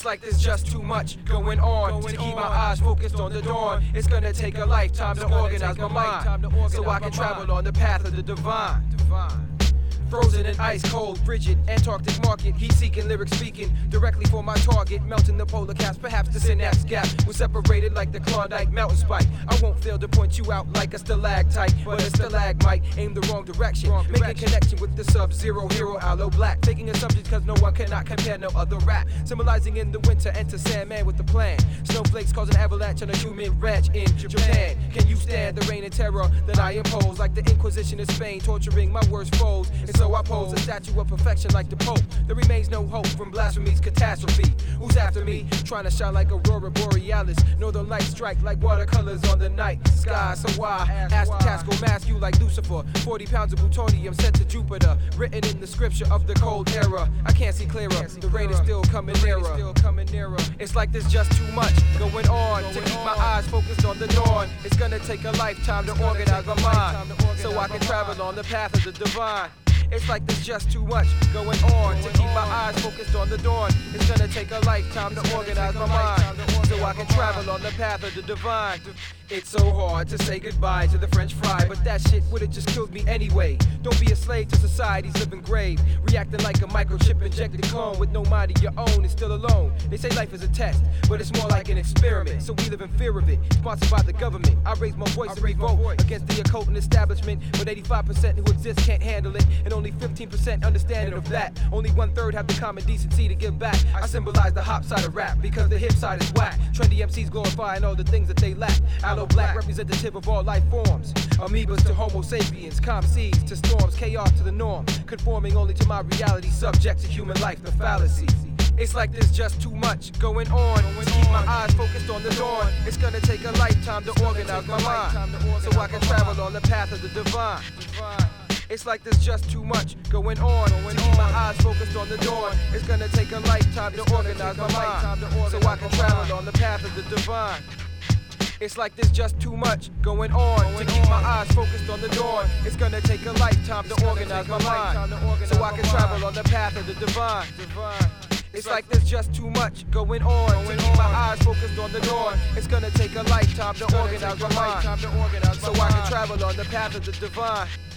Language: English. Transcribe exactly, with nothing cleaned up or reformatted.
It's like there's just too much going on to keep my eyes focused on the dawn. It's gonna take a lifetime to organize my mind so I can travel on the path of the divine. Frozen and ice cold, frigid, Antarctic market, heat-seeking, lyrics speaking directly for my target, melting the polar caps. Perhaps the synapse gap was separated like the Klondike mountain spike. I won't fail to point you out like a stalactite, but a stalagmite, aim the wrong direction, making connection with the sub-zero hero Aloe Black, taking assumptions cause no one cannot compare no other rap, symbolizing in the winter, enter Sandman with the plan. Snowflakes cause an avalanche on a human ranch in Japan. Can you stand the reign and terror that I impose, like the Inquisition in Spain, torturing my worst foes? And so I pose a statue of perfection like the Pope. There remains no hope from blasphemy's catastrophe. Who's after me? Trying to shine like Aurora Borealis. Northern lights strike like watercolors on the night sky. So why ask the task will mask you like Lucifer? forty pounds of plutonium sent to Jupiter, written in the scripture of the cold era. I can't see clearer. The rain is still coming nearer. It's like there's just too much going on to keep my eyes focused on the dawn. It's gonna take a lifetime to organize my mind so I can travel on the path of the divine. It's like there's just too much going on to keep my eyes focused on the dawn. It's gonna take a lifetime to organize my mind so I can travel on the path of the divine. It's so hard to say goodbye to the French fry, but that shit would've just killed me anyway. Don't be a slave to society's living grave, reacting like a microchip injected clone with no mind of your own and still alone. They say life is a test, but it's more like an experiment, so we live in fear of it. Sponsored by the government, I raise my voice to revolt against the occult and establishment, but eighty-five percent who exist can't handle it, and only fifteen percent understanding of that. Only one third have the common decency to give back. I symbolize the hop side of rap because the hip side is whack. Trendy M Cs glorifying all the things that they lack. Aloe Black, representative of all life forms. Amoebas to Homo sapiens, calm seas to storms, chaos to the norm. Conforming only to my reality, subject to human life, the fallacy. It's like there's just too much going on to keep my eyes focused on the dawn. It's gonna take a lifetime to organize my mind so I can travel on the path of the divine. It's like there's just too much going on to keep my eyes focused on the dawn. It's gonna take a lifetime to organize my mind so I can travel on the path of the divine. It's like there's just too much going on to keep my eyes focused on the dawn. It's gonna take a lifetime to organize my mind so I can travel on the path of the divine. It's like there's just too much going on to keep my eyes focused on the dawn. It's gonna take a lifetime to organize my mind so I can travel on the path of the divine.